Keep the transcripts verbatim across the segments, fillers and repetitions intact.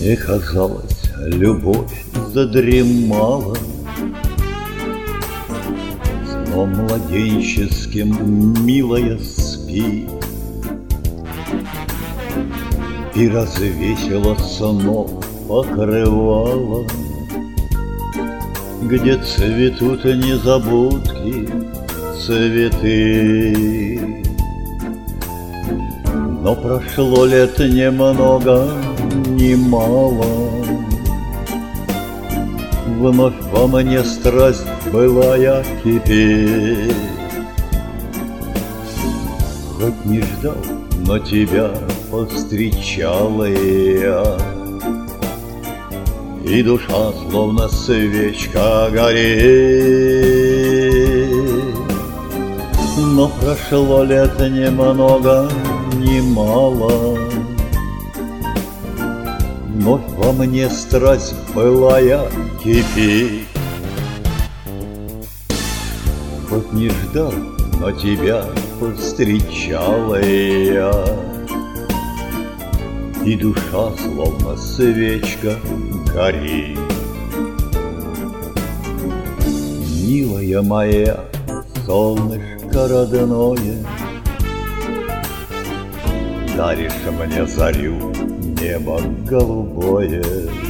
И казалось, любовь задремала, сном младенческим милая спит, и развесила снов покрывало, где цветут незабудки цветы. Но прошло лет немного, немало, вновь во мне страсть былая кипит. Хоть не ждал, но тебя повстречала я, и душа словно свечка горит. Но прошло лет немного, немало, вновь во мне страсть былая кипит. Хоть не ждал, но тебя повстречала я, и душа словно свечка горит. Милая моя, солнышко родное, даришь мне зарю, небо голубое,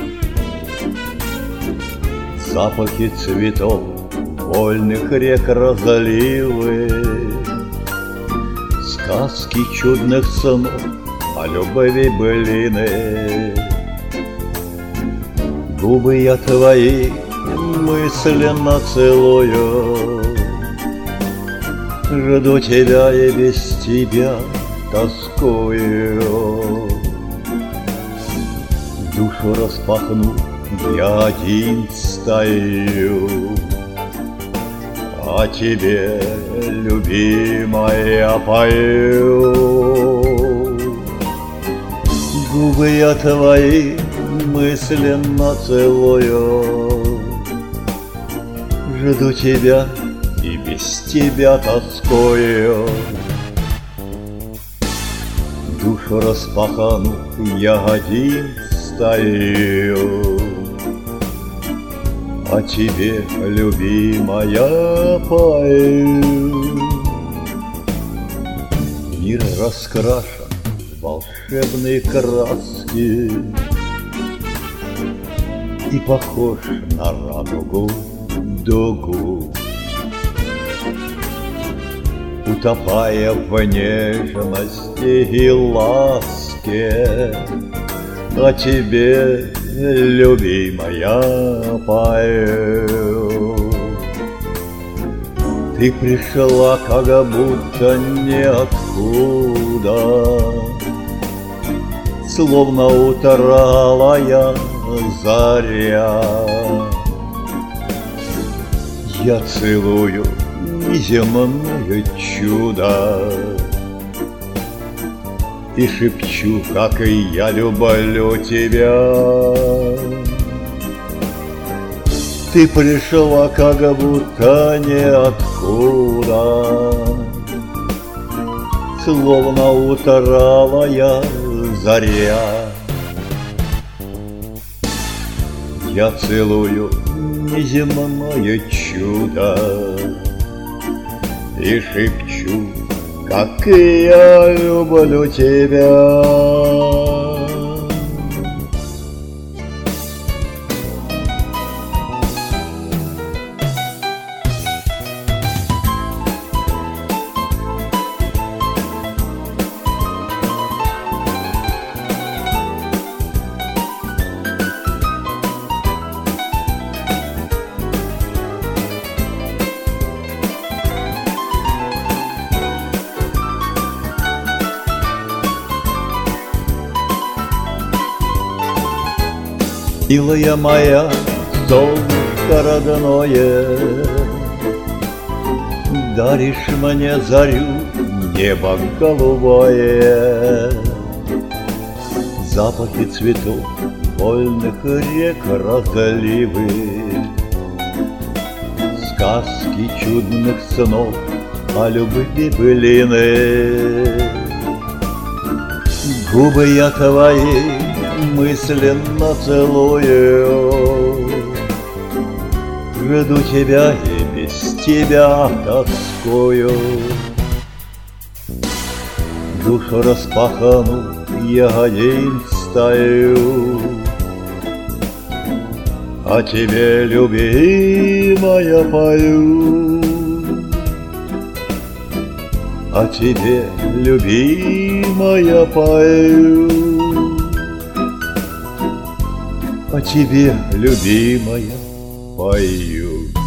запахи цветов, вольных рек разливы, сказки чудных снов о любви былины. Губы я твои мысленно целую, жду тебя и без тебя тоскую. Душу распахнув, я один стою, о тебе, любимая, пою. Губы я твои мысленно целую, жду тебя и без тебя тоскую. Душу распахнув, я один стою, о тебе, любимая, пою. Мир раскрашен в волшебные краски и похож на радугу дугу, утопая в нежности и ласке, о тебе, любимая, пою. Ты пришла как будто ниоткуда, словно утралая заря. Я целую неземное чудо и шепчу, как и я люблю тебя. Ты пришла как будто ниоткуда, словно утралая заря. Я целую неземное чудо и шепчу, как и я люблю тебя. Милая моя, солнышко родное, даришь мне зарю, небо голубое, запахи цветов, вольных рек разливы, сказки чудных снов о любви былины. Губы я твои мысленно целую. Жду тебя и без тебя тоскую. Душу распахну, я один стою. О тебе, любимая, пою. О тебе, любимая, пою. О тебе, любимая, пою.